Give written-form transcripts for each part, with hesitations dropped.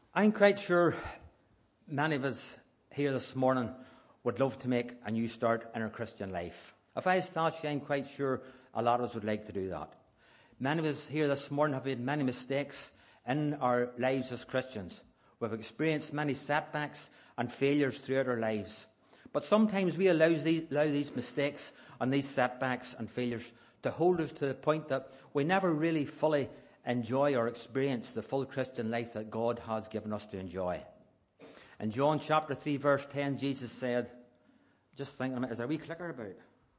I'm quite sure many of us here this morning would love to make a new start in our Christian life. If I asked you, I'm quite sure a lot of us would like to do that. Many of us here this morning have made many mistakes in our lives as Christians. We've experienced many setbacks and failures throughout our lives. But sometimes we allow these mistakes and these setbacks and failures to hold us to the point that we never really fully enjoy or experience the full Christian life that God has given us to enjoy. In John chapter 3 verse 10, Jesus said, just thinking a minute, is there a wee clicker about?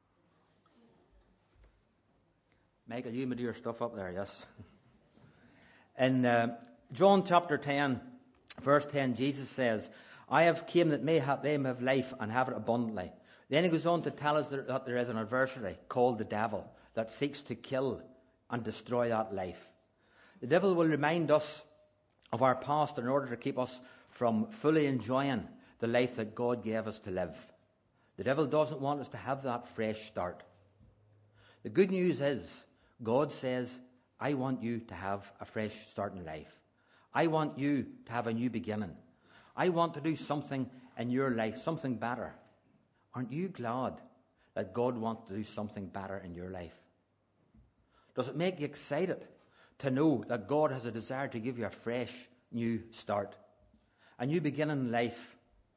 Michael, you may do your stuff up there, yes. In John chapter 10 verse 10, Jesus says, I have came that they may have life and have it abundantly. Then he goes on to tell us that there is an adversary called the devil that seeks to kill and destroy that life. The devil will remind us of our past in order to keep us from fully enjoying the life that God gave us to live. The devil doesn't want us to have that fresh start. The good news is, God says, I want you to have a fresh start in life. I want you to have a new beginning. I want to do something in your life, something better. Aren't you glad that God wants to do something better in your life? Does it make you excited to know that God has a desire to give you a fresh, new start, a new beginning in life?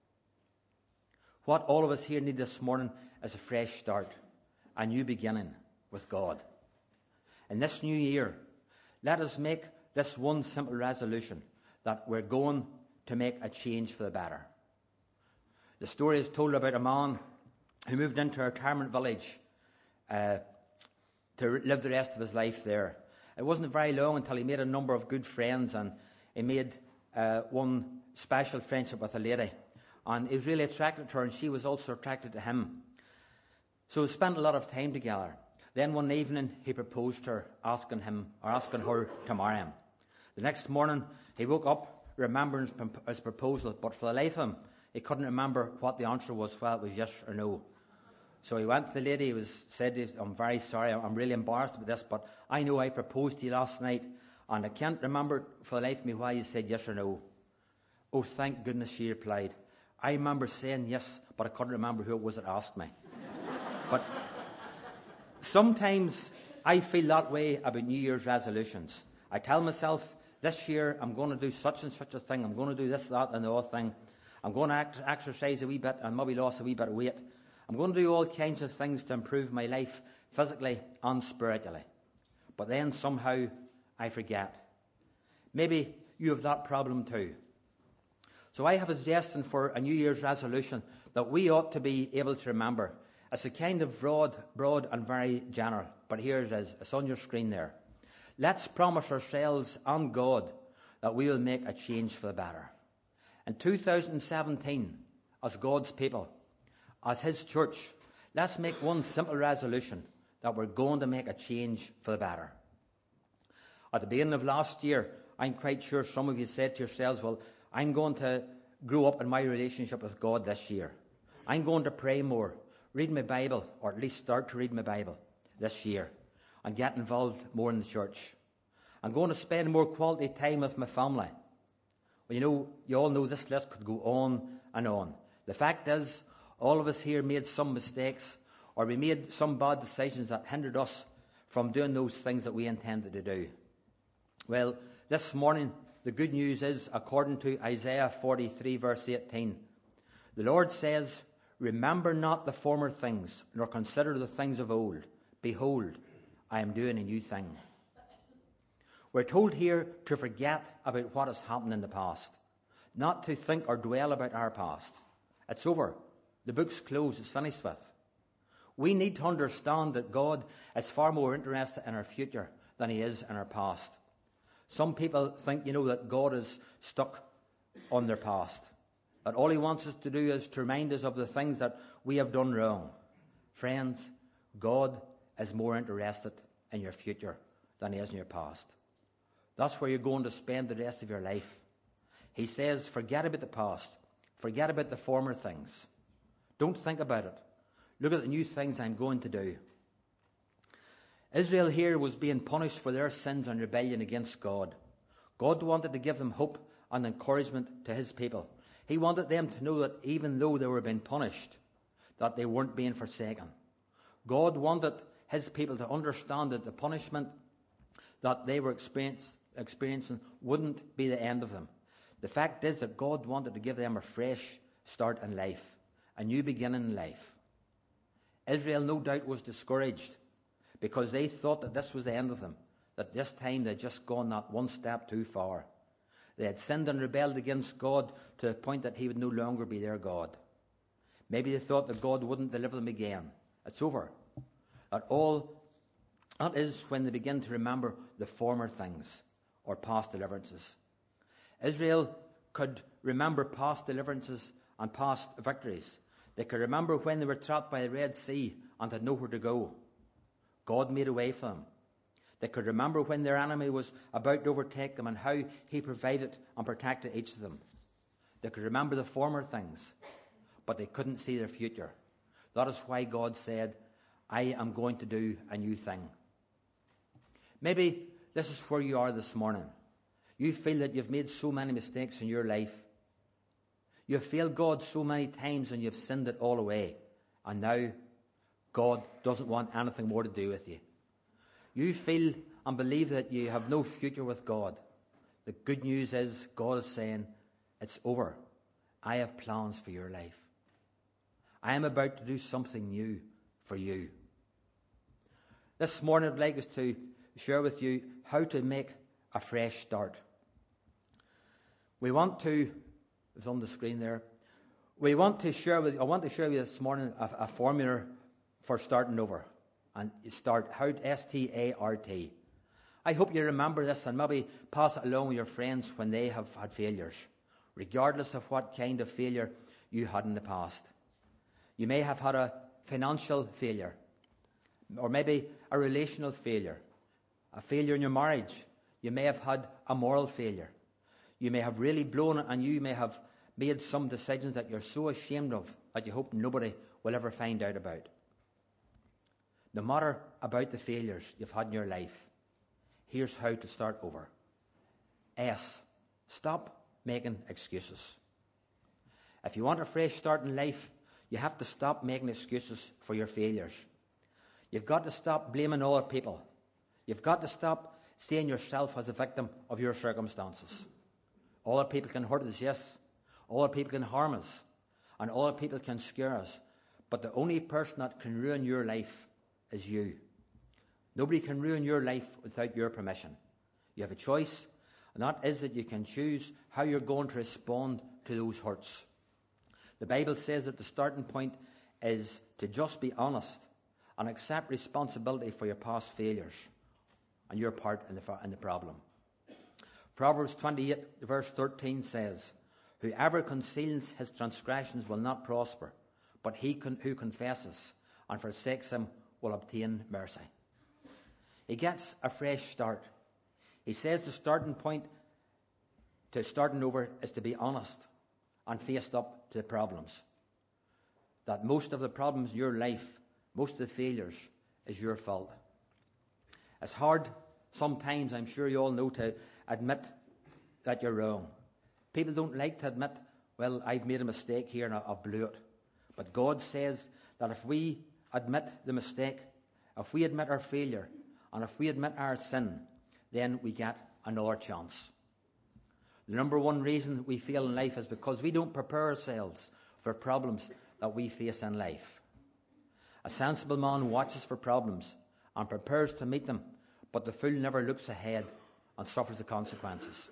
What all of us here need this morning is a fresh start, a new beginning with God. In this new year, let us make this one simple resolution, that we're going to make a change for the better. The story is told about a man who moved into a retirement village to live the rest of his life there. It wasn't very long until he made a number of good friends, and he made one special friendship with a lady. And he was really attracted to her, and she was also attracted to him. So they spent a lot of time together. Then one evening he proposed to her, asking her to marry him. The next morning he woke up remembering his proposal, but for the life of him he couldn't remember what the answer was, whether it was yes or no. So he went to the lady. He said, I'm very sorry, I'm really embarrassed about this, but I know I proposed to you last night, and I can't remember for the life of me why you said yes or no. Oh, thank goodness, she replied. I remember saying yes, but I couldn't remember who it was that asked me. But sometimes I feel that way about New Year's resolutions. I tell myself, this year I'm going to do such and such a thing. I'm going to do this, that, and the other thing. I'm going to exercise a wee bit and maybe lose a wee bit of weight. I'm going to do all kinds of things to improve my life physically and spiritually. But then somehow I forget. Maybe you have that problem too. So I have a suggestion for a New Year's resolution that we ought to be able to remember. It's a kind of broad and very general. But here it is. It's on your screen there. Let's promise ourselves and God that we will make a change for the better. In 2017, as God's people, as His church, let's make one simple resolution that we're going to make a change for the better. At the beginning of last year, I'm quite sure some of you said to yourselves, well, I'm going to grow up in my relationship with God this year. I'm going to pray more, read my Bible, or at least start to read my Bible this year, and get involved more in the church. I'm going to spend more quality time with my family. Well, you all know this list could go on and on. The fact is, all of us here made some mistakes, or we made some bad decisions that hindered us from doing those things that we intended to do. Well, this morning, the good news is, according to Isaiah 43, verse 18, the Lord says, remember not the former things, nor consider the things of old. Behold, I am doing a new thing. We're told here to forget about what has happened in the past, not to think or dwell about our past. It's over. The book's closed. It's finished with. We need to understand that God is far more interested in our future than He is in our past. Some people think, that God is stuck on their past, that all He wants us to do is to remind us of the things that we have done wrong. Friends, God is more interested in your future than He is in your past. That's where you're going to spend the rest of your life. He says, forget about the past. Forget about the former things. Don't think about it. Look at the new things I'm going to do. Israel here was being punished for their sins and rebellion against God. God wanted to give them hope and encouragement to his people. He wanted them to know that even though they were being punished, that they weren't being forsaken. God wanted his people to understand that the punishment that they were experiencing wouldn't be the end of them. The fact is that God wanted to give them a fresh start in life, a new beginning in life. Israel no doubt was discouraged because they thought that this was the end of them, that this time they'd just gone that one step too far. They had sinned and rebelled against God to the point that he would no longer be their God. Maybe they thought that God wouldn't deliver them again. It's over. That is when they begin to remember the former things or past deliverances. Israel could remember past deliverances and past victories. They could remember when they were trapped by the Red Sea and had nowhere to go. God made a way for them. They could remember when their enemy was about to overtake them and how he provided and protected each of them. They could remember the former things, but they couldn't see their future. That is why God said, I am going to do a new thing. Maybe this is where you are this morning. You feel that you've made so many mistakes in your life. You've failed God so many times and you've sinned it all away. And now God doesn't want anything more to do with you. You feel and believe that you have no future with God. The good news is God is saying, it's over. I have plans for your life. I am about to do something new for you. This morning I'd like us to share with you how to make a fresh start. I want to share with you this morning a formula for starting over. And start, S-T-A-R-T. I hope you remember this and maybe pass it along with your friends when they have had failures, regardless of what kind of failure you had in the past. You may have had a financial failure, or maybe a relational failure, a failure in your marriage. You may have had a moral failure. You may have really blown it, and you may have made some decisions that you're so ashamed of that you hope nobody will ever find out about. No matter about the failures you've had in your life, here's how to start over. S, stop making excuses. If you want a fresh start in life, you have to stop making excuses for your failures. You've got to stop blaming other people. You've got to stop seeing yourself as a victim of your circumstances. Other people can hurt us, yes. Other people can harm us. And other people can scare us. But the only person that can ruin your life is you. Nobody can ruin your life without your permission. You have a choice, and that is that you can choose how you're going to respond to those hurts. The Bible says that the starting point is to just be honest and accept responsibility for your past failures and your part in the problem. Proverbs 28 verse 13 says, whoever conceals his transgressions will not prosper, but he who confesses and forsakes them will obtain mercy. He gets a fresh start. He says the starting point to starting over is to be honest and face up to the problems. That most of the problems in your life, most of the failures, is your fault. It's hard sometimes, I'm sure you all know, to admit that you're wrong. People don't like to admit, well, I've made a mistake here and I've blew it. But God says that if we admit the mistake, if we admit our failure, and if we admit our sin, then we get another chance. The number one reason we fail in life is because we don't prepare ourselves for problems that we face in life. A sensible man watches for problems and prepares to meet them, but the fool never looks ahead and suffers the consequences.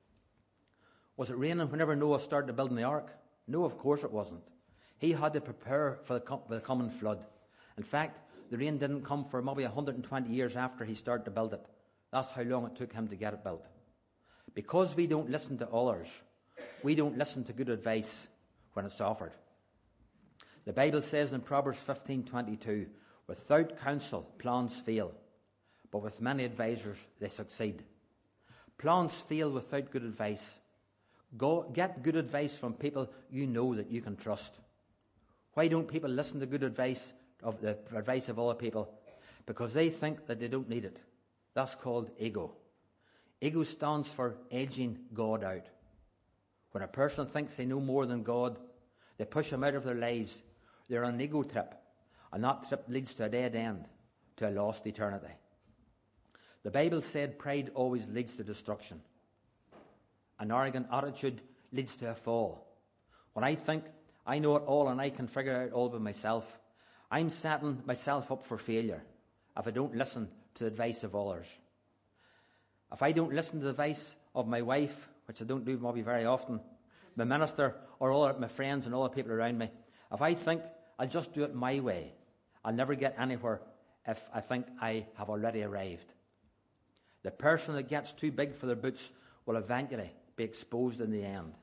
Was it raining whenever Noah started building the ark? No, of course it wasn't. He had to prepare for the coming flood. In fact, the rain didn't come for maybe 120 years after he started to build it. That's how long it took him to get it built. Because we don't listen to others, we don't listen to good advice when it's offered. The Bible says in Proverbs 15:22, without counsel, plans fail, but with many advisors, they succeed. Plans fail without good advice. Get good advice from people you know that you can trust. Why don't people listen to good advice of the advice of other people? Because they think that they don't need it. That's called ego. Ego stands for edging God out. When a person thinks they know more than God, they push him out of their lives. They're on an ego trip, and that trip leads to a dead end, to a lost eternity. The Bible said pride always leads to destruction. An arrogant attitude leads to a fall. When I think I know it all and I can figure it out all by myself, I'm setting myself up for failure if I don't listen to the advice of others. If I don't listen to the advice of my wife, which I don't do maybe very often, my minister, or all my friends and all the people around me, if I think I'll just do it my way, I'll never get anywhere if I think I have already arrived. The person that gets too big for their boots will eventually be exposed in the end.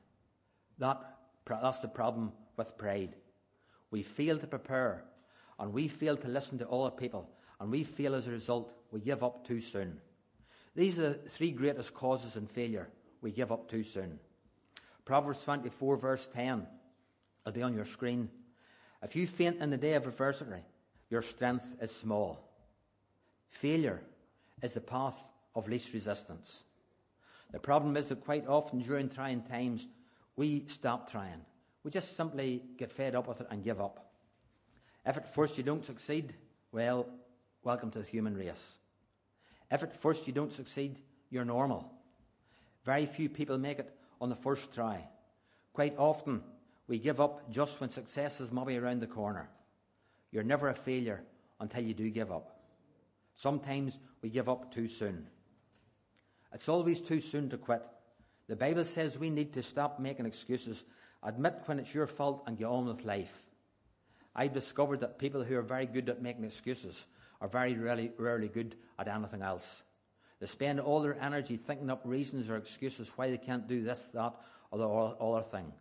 That's the problem with pride. We fail to prepare, and we fail to listen to other people, and we fail as a result. We give up too soon. These are the three greatest causes in failure. We give up too soon. Proverbs 24 verse 10 will be on your screen. If you faint in the day of adversity, your strength is small. Failure is the path of least resistance. The problem is that quite often during trying times, we stop trying. We just simply get fed up with it and give up. If at first you don't succeed, well, welcome to the human race. If at first you don't succeed, you're normal. Very few people make it on the first try. Quite often, we give up just when success is maybe around the corner. You're never a failure until you do give up. Sometimes we give up too soon. It's always too soon to quit. The Bible says we need to stop making excuses, admit when it's your fault, and get on with life. I've discovered that people who are very good at making excuses are very rarely good at anything else. They spend all their energy thinking up reasons or excuses why they can't do this, that, or the other thing.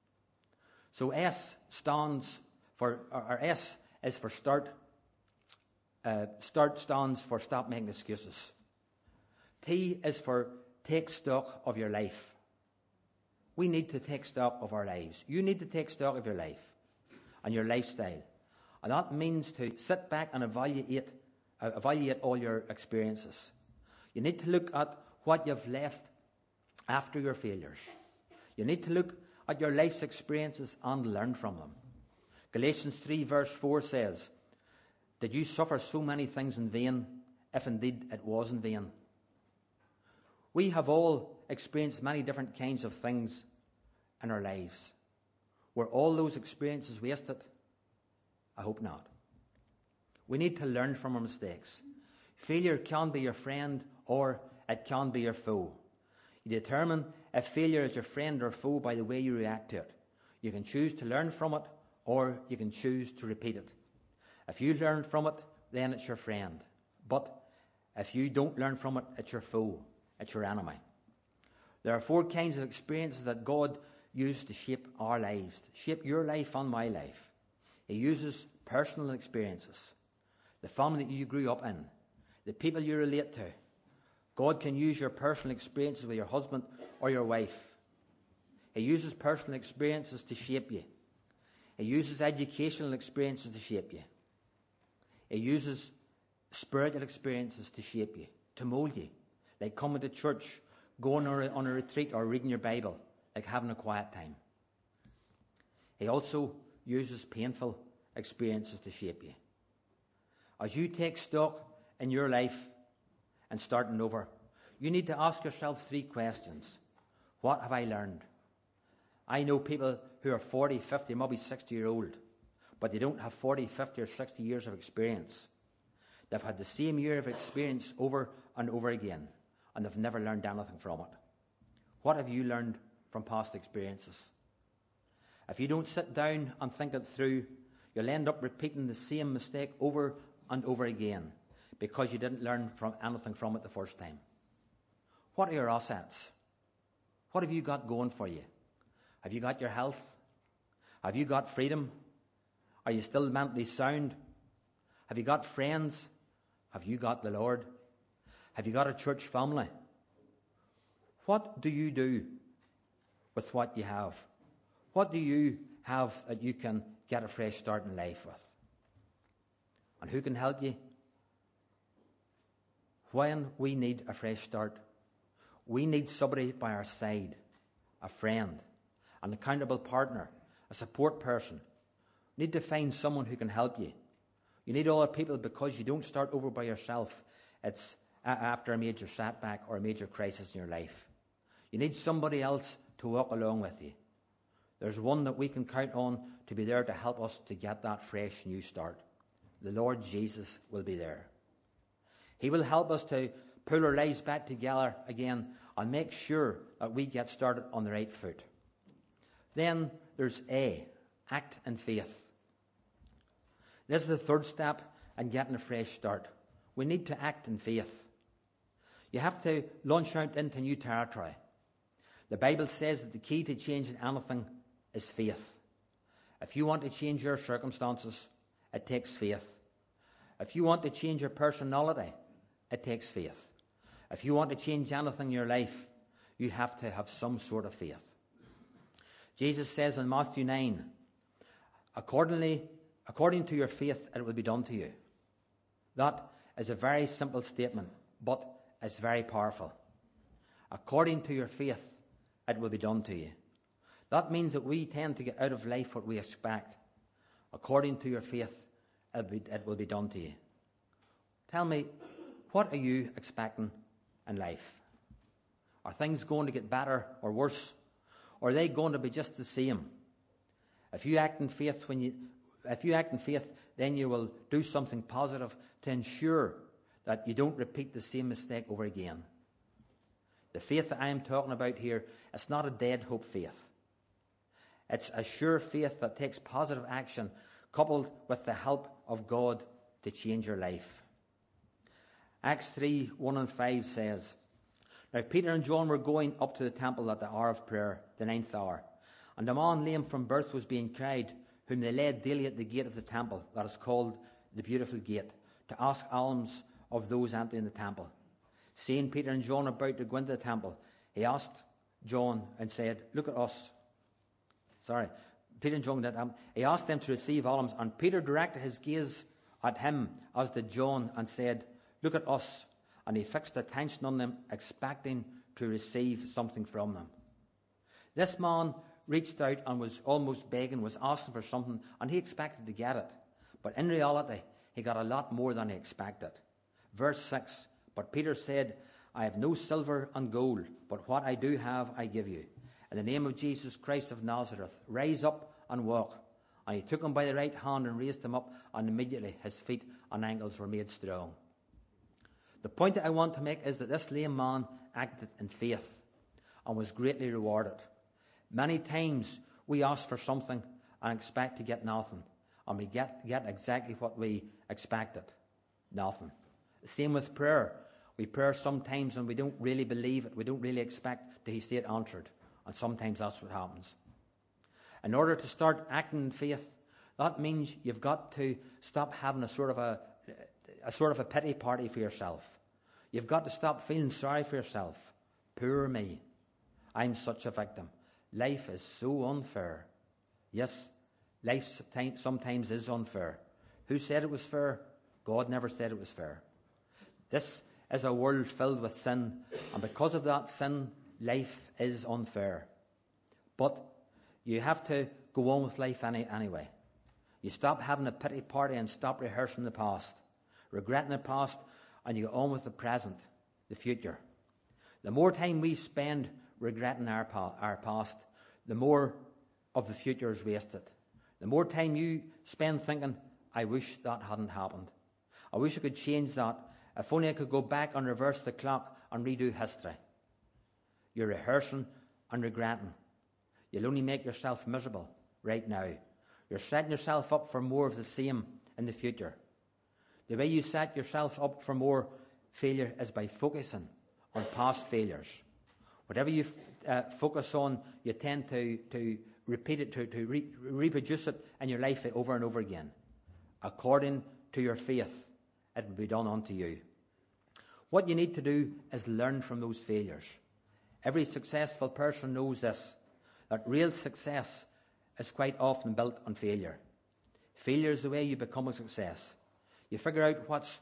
So S is for start. Start stands for stop making excuses. T is for take stock of your life. We need to take stock of our lives. You need to take stock of your life and your lifestyle. And that means to sit back and evaluate all your experiences. You need to look at what you've left after your failures. You need to look at your life's experiences and learn from them. Galatians 3 verse 4 says, "Did you suffer so many things in vain, if indeed it was in vain?" We have all experienced many different kinds of things in our lives. Were all those experiences wasted? I hope not. We need to learn from our mistakes. Failure can be your friend or it can be your foe. You determine if failure is your friend or foe by the way you react to it. You can choose to learn from it or you can choose to repeat it. If you learn from it, then it's your friend. But if you don't learn from it, it's your foe. It's your enemy. There are 4 kinds of experiences that God used to shape our lives, to shape your life and my life. He uses personal experiences, the family that you grew up in, the people you relate to. God can use your personal experiences with your husband or your wife. He uses personal experiences to shape you. He uses educational experiences to shape you. He uses spiritual experiences to shape you, to mould you. Like coming to church, going on a retreat, or reading your Bible, like having a quiet time. He also uses painful experiences to shape you. As you take stock in your life and starting over, you need to ask yourself 3 questions. What have I learned? I know people who are 40, 50, maybe 60-year-old, but they don't have 40, 50 or 60 years of experience. They've had the same year of experience over and over again, and they've never learned anything from it. What have you learned from past experiences? If you don't sit down and think it through, you'll end up repeating the same mistake over and over again because you didn't learn anything from it the first time. What are your assets? What have you got going for you? Have you got your health? Have you got freedom? Are you still mentally sound? Have you got friends? Have you got the Lord? Have you got a church family? What do you do with what you have? What do you have that you can get a fresh start in life with? And who can help you? When we need a fresh start, we need somebody by our side, a friend, an accountable partner, a support person. You need to find someone who can help you. You need other people because you don't start over by yourself. It's after a major setback or a major crisis in your life. You need somebody else to walk along with you. There's one that we can count on to be there to help us to get that fresh new start. The Lord Jesus will be there. He will help us to pull our lives back together again and make sure that we get started on the right foot. Then there's A, act in faith. This is the third step in getting a fresh start. We need to act in faith. You have to launch out into new territory. The Bible says that the key to changing anything is faith. If you want to change your circumstances, it takes faith. If you want to change your personality, it takes faith. If you want to change anything in your life, you have to have some sort of faith. Jesus says in Matthew 9, according to your faith, it will be done to you. That is a very simple statement, but it's very powerful. According to your faith, it will be done to you. That means that we tend to get out of life what we expect. According to your faith, it will be done to you. Tell me, what are you expecting in life? Are things going to get better or worse? Or are they going to be just the same? If you act in faith, then you will do something positive to ensure that you don't repeat the same mistake over again. The faith that I am talking about here, it's not a dead hope faith. It's a sure faith that takes positive action coupled with the help of God to change your life. Acts 3, 1 and 5 says, Now Peter and John were going up to the temple at the hour of prayer, the 9th hour. And a man lame from birth was being carried, whom they led daily at the gate of the temple, that is called the Beautiful Gate, to ask alms of those entering the temple. Seeing Peter and John about to go into the temple, he asked John and said, Look at us. Peter and John he asked them to receive alms, and Peter directed his gaze at him, as did John, and said, Look at us. And he fixed attention on them, expecting to receive something from them. This man reached out and was almost begging, was asking for something, and he expected to get it. But in reality, he got a lot more than he expected. Verse 6, But Peter said, I have no silver and gold, but what I do have I give you. In the name of Jesus Christ of Nazareth, rise up and walk. And he took him by the right hand and raised him up, and immediately his feet and ankles were made strong. The point that I want to make is that this lame man acted in faith and was greatly rewarded. Many times we ask for something and expect to get nothing, and we get exactly what we expected, nothing. The same with prayer. We pray sometimes and we don't really believe it. We don't really expect to see it answered, and sometimes that's what happens. In order to start acting in faith, that means you've got to stop having a sort of a pity party for yourself. You've got to stop feeling sorry for yourself. Poor me. I'm such a victim. Life is so unfair. Yes, life sometimes is unfair. Who said it was fair? God never said it was fair. This is a world filled with sin, and because of that sin, life is unfair. But you have to go on with life anyway. You stop having a pity party and stop rehearsing the past, regretting the past, and you go on with the present, the future. The more time we spend regretting our past, the more of the future is wasted. The more time you spend thinking, I wish that hadn't happened. I wish I could change that. If only I could go back and reverse the clock and redo history. You're rehearsing and regretting. You'll only make yourself miserable right now. You're setting yourself up for more of the same in the future. The way you set yourself up for more failure is by focusing on past failures. Whatever you focus on, you tend to repeat it, to reproduce it in your life over and over again. According to your faith, it will be done unto you. What you need to do is learn from those failures. Every successful person knows this, that real success is quite often built on failure. Failure is the way you become a success. You figure out what's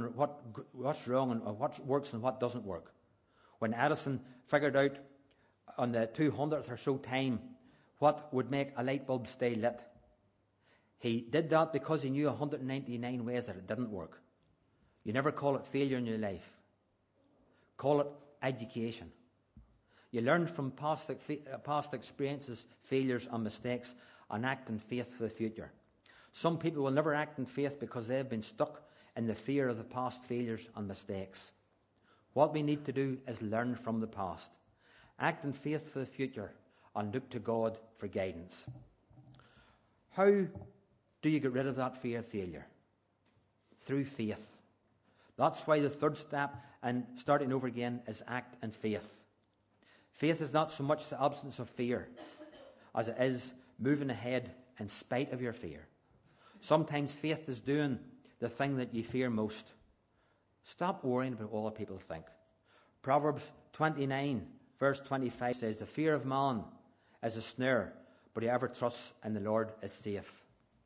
wrong and what works and what doesn't work. When Edison figured out on the 200th or so time what would make a light bulb stay lit. He did that because he knew 199 ways that it didn't work. You never call it failure in your life. Call it education. You learn from past experiences, failures and mistakes, and act in faith for the future. Some people will never act in faith because they have been stuck in the fear of the past failures and mistakes. What we need to do is learn from the past, act in faith for the future, and look to God for guidance. How do you get rid of that fear of failure? Through faith. That's why the third step in starting over again is act in faith. Faith is not so much the absence of fear as it is moving ahead in spite of your fear. Sometimes faith is doing the thing that you fear most. Stop worrying about what other people think. Proverbs 29, verse 25 says, "The fear of man is a snare, but whoever trusts in the Lord is safe."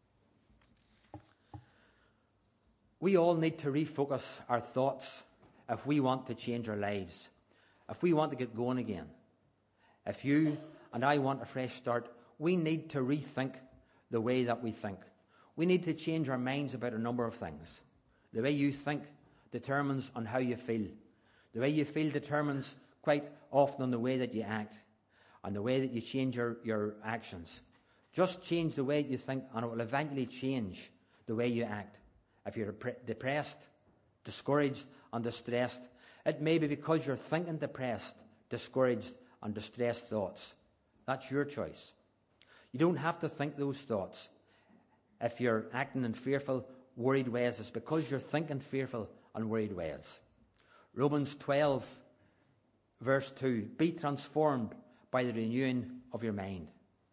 We all need to refocus our thoughts if we want to change our lives, if we want to get going again. If you and I want a fresh start, we need to rethink the way that we think. We need to change our minds about a number of things. The way you think determines on how you feel. The way you feel determines quite often on the way that you act and the way that you change your actions. Just change the way you think and it will eventually change the way you act. If you're depressed, discouraged and distressed, it may be because you're thinking depressed, discouraged and distressed thoughts. That's your choice. You don't have to think those thoughts. If you're acting in fearful, worried ways, it's because you're thinking fearful and worried ways. Romans 12, verse 2, "Be transformed by the renewing of your mind."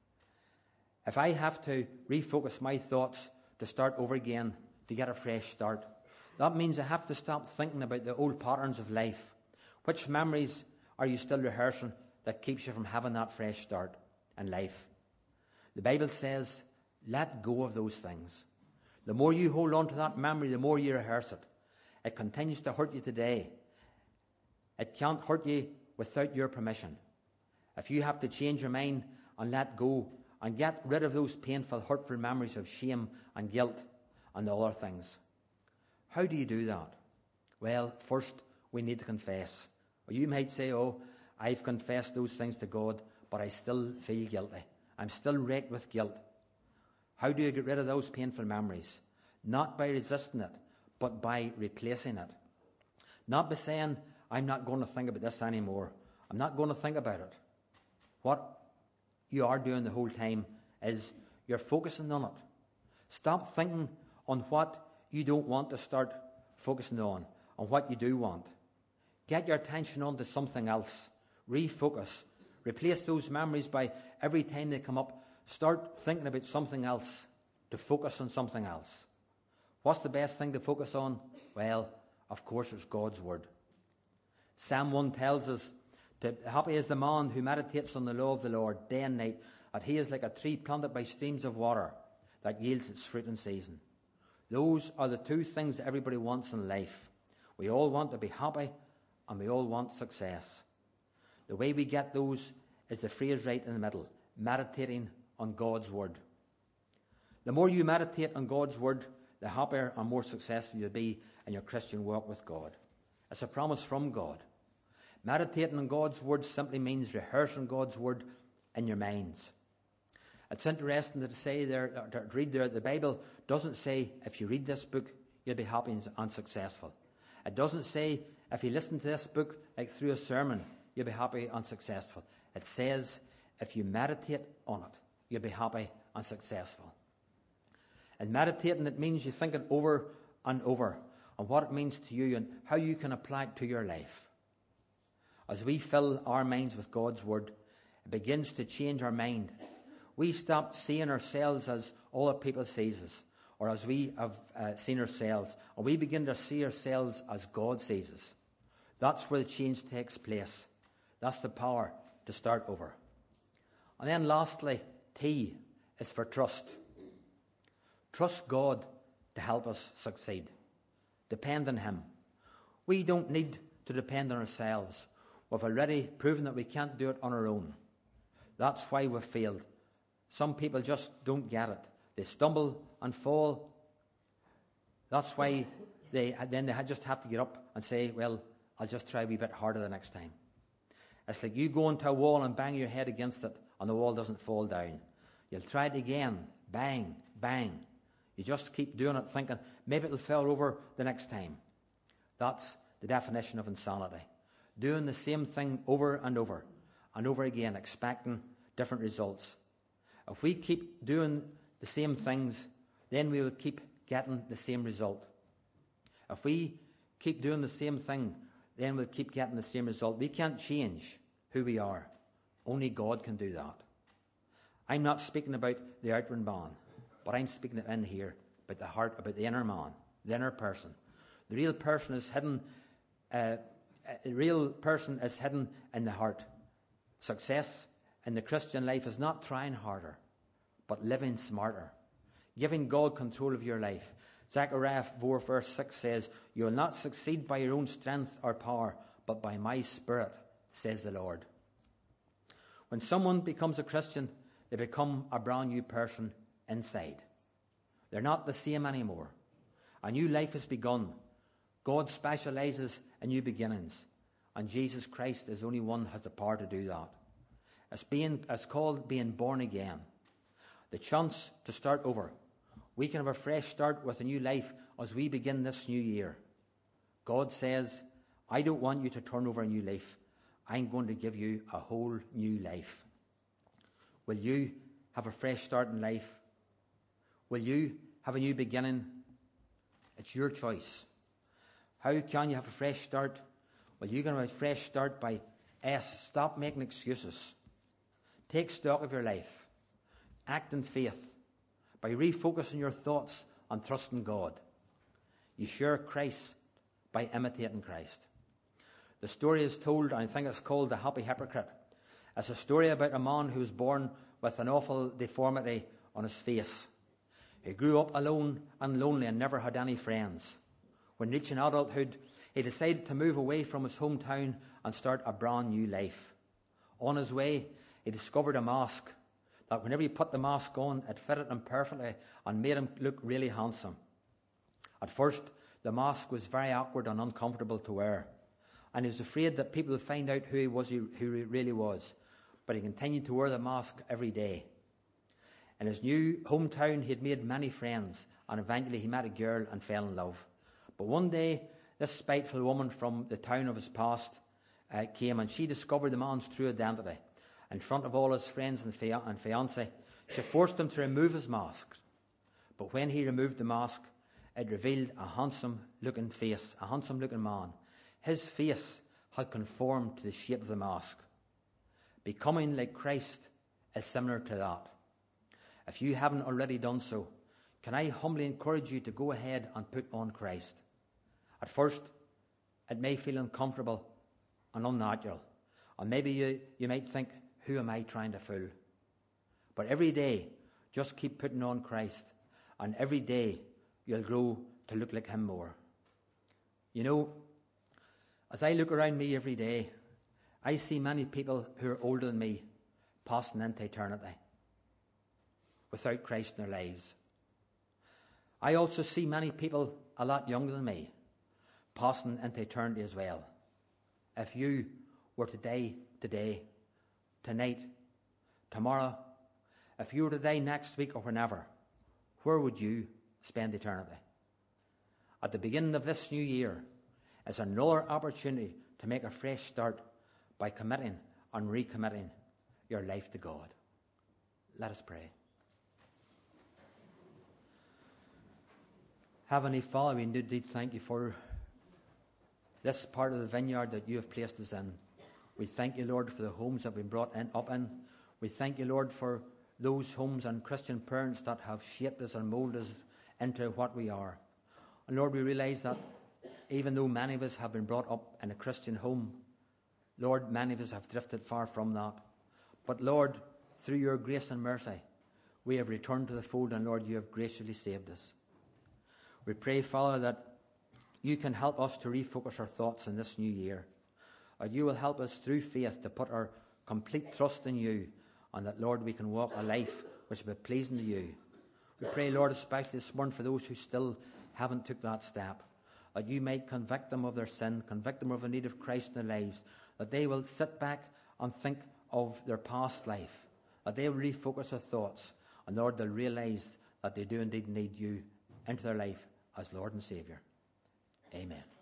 If I have to refocus my thoughts to start over again, to get a fresh start, that means I have to stop thinking about the old patterns of life. Which memories are you still rehearsing that keeps you from having that fresh start in life? The Bible says, let go of those things. The more you hold on to that memory, the more you rehearse it. It continues to hurt you today. It can't hurt you without your permission. If you have to change your mind and let go and get rid of those painful, hurtful memories of shame and guilt and the other things. How do you do that? Well, first we need to confess. Or you might say, "Oh, I've confessed those things to God, but I still feel guilty. I'm still wrecked with guilt." How do you get rid of those painful memories? Not by resisting it, but by replacing it. Not by saying, "I'm not going to think about this anymore. I'm not going to think about it." What you are doing the whole time is you're focusing on it. Stop thinking on what you don't want to start focusing on what you do want. Get your attention onto something else. Refocus. Replace those memories by every time they come up. Start thinking about something else, to focus on something else. What's the best thing to focus on? Well, of course, it's God's Word. Psalm 1 tells us, "Happy is the man who meditates on the law of the Lord day and night, that he is like a tree planted by streams of water that yields its fruit in season." Those are the two things that everybody wants in life. We all want to be happy and we all want success. The way we get those is the phrase right in the middle, meditating on God's Word. The more you meditate on God's Word, the happier and more successful you'll be in your Christian walk with God. It's a promise from God. Meditating on God's Word simply means rehearsing God's Word in your minds. It's interesting to say there, to read there, the Bible doesn't say if you read this book, you'll be happy and successful. It doesn't say if you listen to this book like through a sermon, you'll be happy and successful. It says if you meditate on it, you'll be happy and successful. And meditating, it means you think it over and over on what it means to you and how you can apply it to your life. As we fill our minds with God's Word, it begins to change our mind. We stop seeing ourselves as other people see us, or as we have seen ourselves, and we begin to see ourselves as God sees us. That's where the change takes place. That's the power to start over. And then lastly, T is for trust. Trust God to help us succeed. Depend on Him. We don't need to depend on ourselves. We've already proven that we can't do it on our own. That's why we've failed. Some people just don't get it. They stumble and fall. That's why they just have to get up and say, well, I'll just try a wee bit harder the next time. It's like you go into a wall and bang your head against it and the wall doesn't fall down. You'll try it again. Bang, bang. You just keep doing it thinking, maybe it'll fall over the next time. That's the definition of insanity. Doing the same thing over and over again, expecting different results. If we keep doing the same things, then we will keep getting the same result. If we keep doing the same thing, then we'll keep getting the same result. We can't change who we are. Only God can do that. I'm not speaking about the outward man, but I'm speaking in here about the heart, about the inner man, the inner person. The real person is hidden. The real person is hidden in the heart. Success in the Christian life is not trying harder, but living smarter, giving God control of your life. Zechariah 4 verse 6 says, "You will not succeed by your own strength or power, but by my Spirit, says the Lord." When someone becomes a Christian, they become a brand new person inside. They're not the same anymore. A new life has begun. God specializes in new beginnings, and Jesus Christ is the only one who has the power to do that. It's called being born again. The chance to start over. We can have a fresh start with a new life as we begin this new year. God says, I don't want you to turn over a new leaf. I'm going to give you a whole new life. Will you have a fresh start in life? Will you have a new beginning? It's your choice. How can you have a fresh start? Well, you can have a fresh start by stop making excuses. Take stock of your life. Act in faith by refocusing your thoughts on trusting God. You share Christ by imitating Christ. The story is told, and I think it's called The Happy Hypocrite. It's a story about a man who was born with an awful deformity on his face. He grew up alone and lonely and never had any friends. When reaching adulthood, he decided to move away from his hometown and start a brand new life. On his way, he discovered a mask that whenever he put the mask on, it fitted him perfectly and made him look really handsome. At first, the mask was very awkward and uncomfortable to wear, and he was afraid that people would find out who he really was. But he continued to wear the mask every day. In his new hometown, he had made many friends, and eventually he met a girl and fell in love. But one day, this spiteful woman from the town of his past came, and she discovered the man's true identity. In front of all his friends and fiancé, she forced him to remove his mask. But when he removed the mask, it revealed a handsome-looking face, a handsome-looking man. His face had conformed to the shape of the mask. Becoming like Christ is similar to that. If you haven't already done so, can I humbly encourage you to go ahead and put on Christ? At first, it may feel uncomfortable and unnatural. And maybe you might think, who am I trying to fool? But every day, just keep putting on Christ. And every day, you'll grow to look like him more. You know, as I look around me every day, I see many people who are older than me passing into eternity without Christ in their lives. I also see many people a lot younger than me passing into eternity as well. If you were to die today, tonight, tomorrow, if you were to die next week or whenever, where would you spend eternity? At the beginning of this new year is another opportunity to make a fresh start by committing and recommitting your life to God. Let us pray. Heavenly Father, we indeed thank you for this part of the vineyard that you have placed us in. We thank you, Lord, for the homes that we've been brought up in. We thank you, Lord, for those homes and Christian parents that have shaped us and molded us into what we are. And Lord, we realise that even though many of us have been brought up in a Christian home, Lord, many of us have drifted far from that. But Lord, through your grace and mercy, we have returned to the fold, and Lord, you have graciously saved us. We pray, Father, that you can help us to refocus our thoughts in this new year. That you will help us through faith to put our complete trust in you, and that, Lord, we can walk a life which will be pleasing to you. We pray, Lord, especially this morning for those who still haven't took that step, that you might convict them of their sin, convict them of the need of Christ in their lives, that they will sit back and think of their past life, that they will refocus their thoughts, and Lord, they'll realise that they do indeed need you into their life as Lord and Saviour. Amen.